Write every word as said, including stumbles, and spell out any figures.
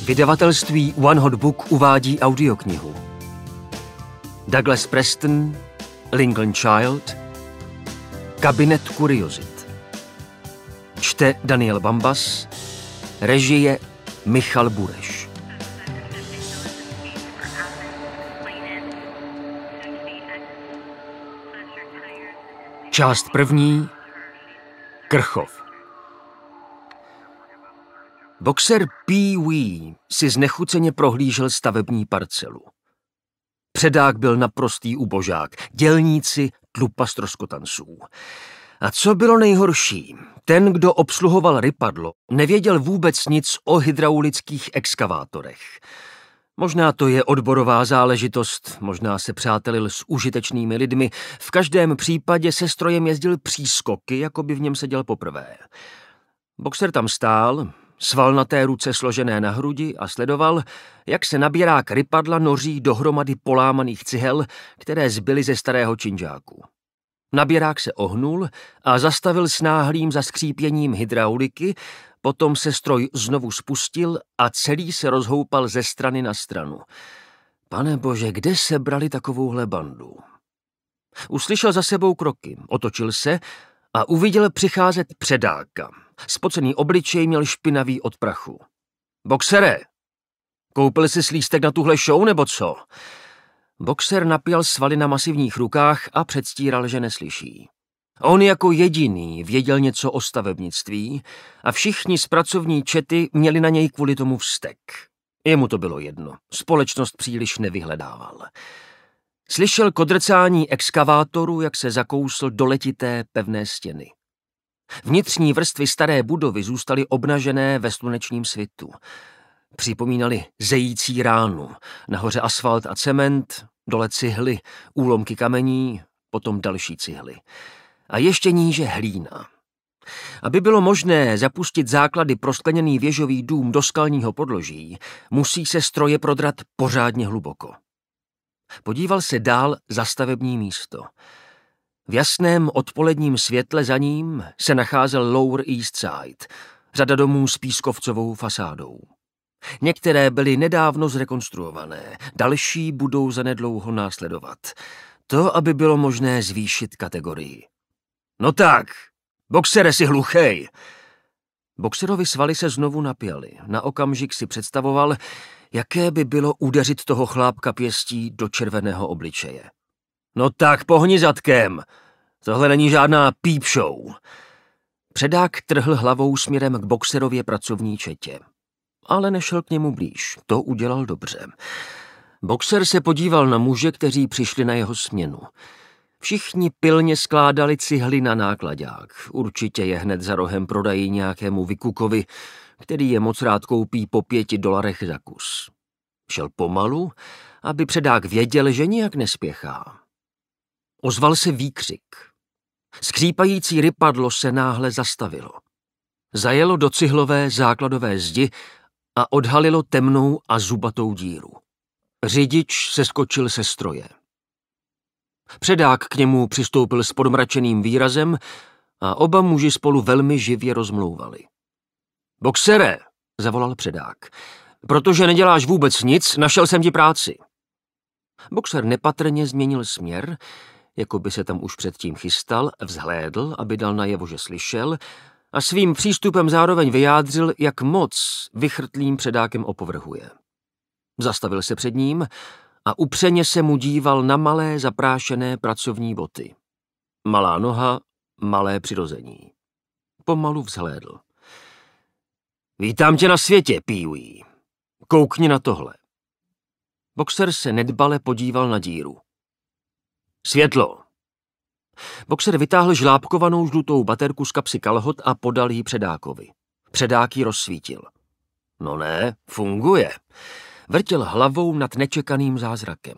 Vydavatelství One Hot Book uvádí audioknihu. Douglas Preston, Lincoln Child, Kabinet kuriozit. Čte Daniel Bambas, režie Michal Bureš. Část první. Krchov. Boxer Pee Wee si znechuceně prohlížel stavební parcelu. Předák byl naprostý ubožák, dělníci tlupa stroskotanců. A co bylo nejhorší, ten, kdo obsluhoval rypadlo, nevěděl vůbec nic o hydraulických exkavátorech. Možná to je odborová záležitost, možná se přátelil s užitečnými lidmi, v každém případě se strojem jezdil přískoky, jako by v něm seděl poprvé. Boxer tam stál, svalnaté ruce složené na hrudi a sledoval, jak se nabírák rypadla noří dohromady polámaných cihel, které zbyly ze starého činžáku. Nabírák se ohnul a zastavil s náhlým zaskřípěním hydrauliky, potom se stroj znovu spustil a celý se rozhoupal ze strany na stranu. Pane bože, kde se brali takovouhle bandu? Uslyšel za sebou kroky, otočil se a uviděl přicházet předáka. Spocený obličej měl špinavý od prachu. Boxere, koupil jsi lístek na tuhle show, nebo co? Boxer napěl svaly na masivních rukách a předstíral, že neslyší. On jako jediný věděl něco o stavebnictví a všichni z pracovní čety měli na něj kvůli tomu vztek. Jemu to bylo jedno, společnost příliš nevyhledával. Slyšel kodrcání exkavátoru, jak se zakousl do letité pevné stěny. Vnitřní vrstvy staré budovy zůstaly obnažené ve slunečním svitu. Připomínali zející ránu, nahoře asfalt a cement, dole cihly, úlomky kamení, potom další cihly. A ještě níže hlína. Aby bylo možné zapustit základy pro skleněný věžový dům do skalního podloží, musí se stroje prodrat pořádně hluboko. Podíval se dál za stavební místo. V jasném odpoledním světle za ním se nacházel Lower East Side, řada domů s pískovcovou fasádou. Některé byly nedávno zrekonstruované, další budou zanedlouho následovat. To, aby bylo možné zvýšit kategorii. No tak, boxere, si hluchej. Boxerovi svaly se znovu napěly. Na okamžik si představoval, jaké by bylo udeřit toho chlápka pěstí do červeného obličeje. No tak, pohni zadkem. Tohle není žádná peep show. Předák trhl hlavou směrem k boxerově pracovní četě. Ale nešel k němu blíž. To udělal dobře. Boxer se podíval na muže, kteří přišli na jeho směnu. Všichni pilně skládali cihly na náklaďák. Určitě je hned za rohem prodají nějakému vykukovi, který je moc rád koupí po pěti dolarech za kus. Šel pomalu, aby předák věděl, že nijak nespěchá. Ozval se výkřik. Skřípající rypadlo se náhle zastavilo. Zajelo do cihlové základové zdi a odhalilo temnou a zubatou díru. Řidič se skočil se stroje. Předák k němu přistoupil s podmračeným výrazem a oba muži spolu velmi živě rozmlouvali. Boxere, zavolal předák, protože neděláš vůbec nic, našel jsem ti práci. Boxer nepatrně změnil směr, jako by se tam už předtím chystal, vzhlédl, aby dal najevo, že slyšel, a svým přístupem zároveň vyjádřil, jak moc vychrtlým předákem opovrhuje. Zastavil se před ním a upřeně se mu díval na malé zaprášené pracovní boty. Malá noha, malé přirození. Pomalu vzhlédl. Vítám tě na světě, Pee Wee. Koukni na tohle. Boxer se nedbale podíval na díru. Světlo. Boxer vytáhl žlábkovanou žlutou baterku z kapsy kalhot a podal ji předákovi. Předák ji rozsvítil. No ne, funguje. Vrtěl hlavou nad nečekaným zázrakem.